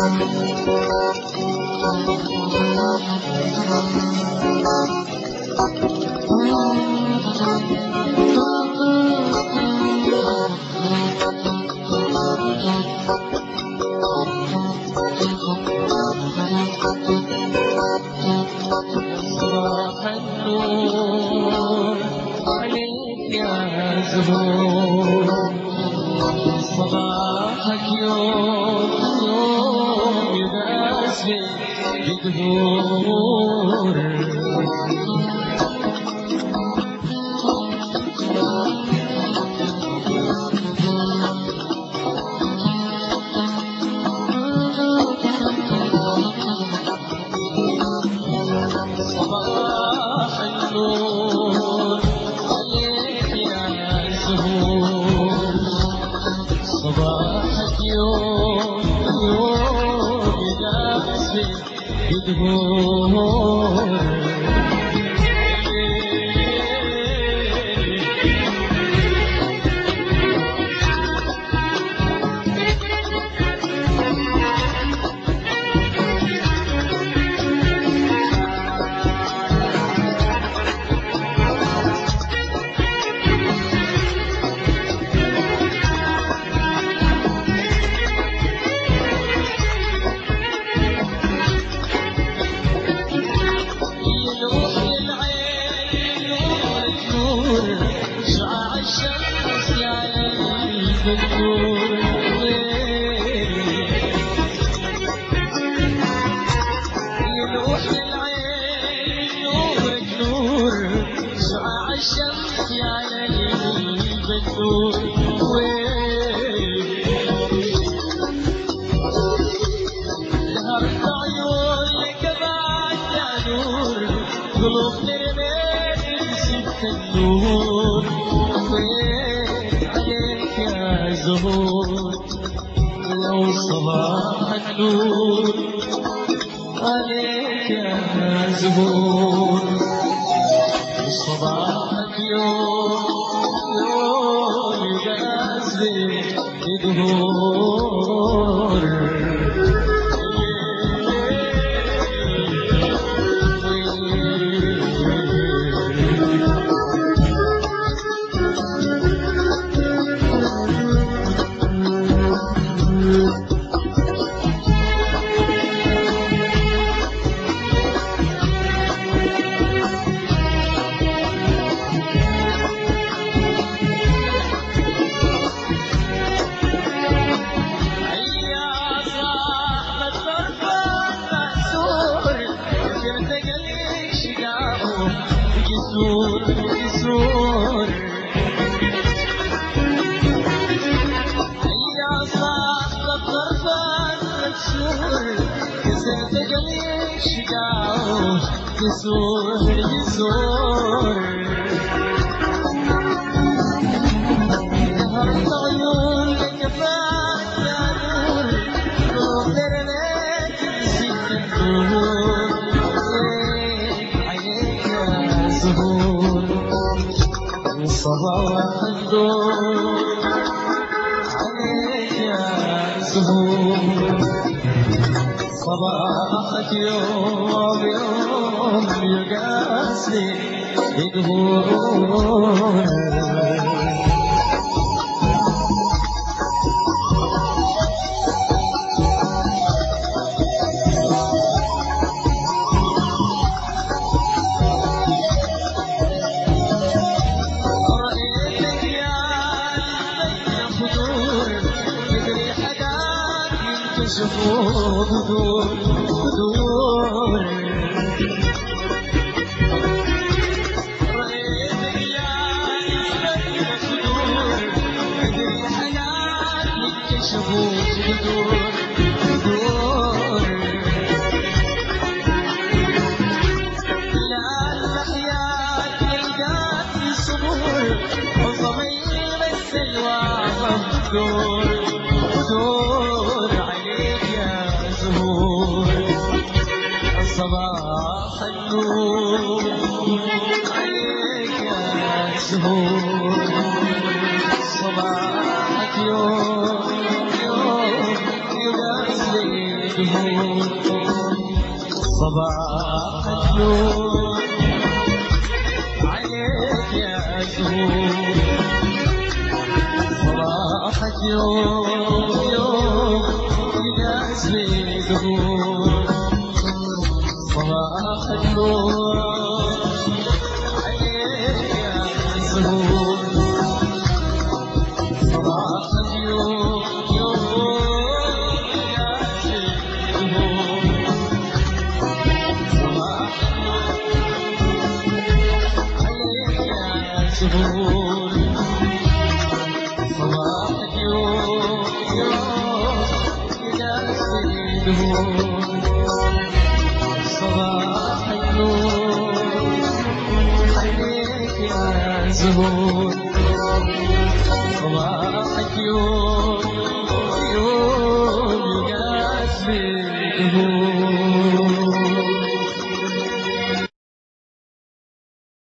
صباحك يوم يوم يباسي يدهور صباح النور عليك يا زهور صباحك يوم يوم يداسي يدهور شعاع الشمس يا البدور يلوح للعين نورك نور شعاع الشمس يا البدور لهرت عيون لك بعد يا نور قلوب نرميك نسيت النور عليك يا زهور لو صباح النور عليك يا زهور صباحك يوم يوم يغازي يدهور يسور يا صاحب الطرفان مكسور كسرت قليل شقاو يسور يسور نهرت عيون لكفاك يا نور قلوب درناك نسيت النور عليك يا زهور صباح الدور عليك يا زهور صباحك يوم يوم يقاسي يدهور شوفوا بدور بدور رأيتك يا بين صدور بدري حياة يكتشفوا بدور بدور لا الأحياء يلقاك في صبور وضمير السلوى بدور بدور صباح النور عليك يا زهور صباحك يوم يوم يغسل دهور صباح النور عليك يا زهور صباحك يوم يوم يداسني دهور صباح النور عليك يا زهور صباحك يوم زهور صباحك يوم يوم يداسني دهور صباح النور عليك يا زهور صباحك يوم يوم يداسني دهور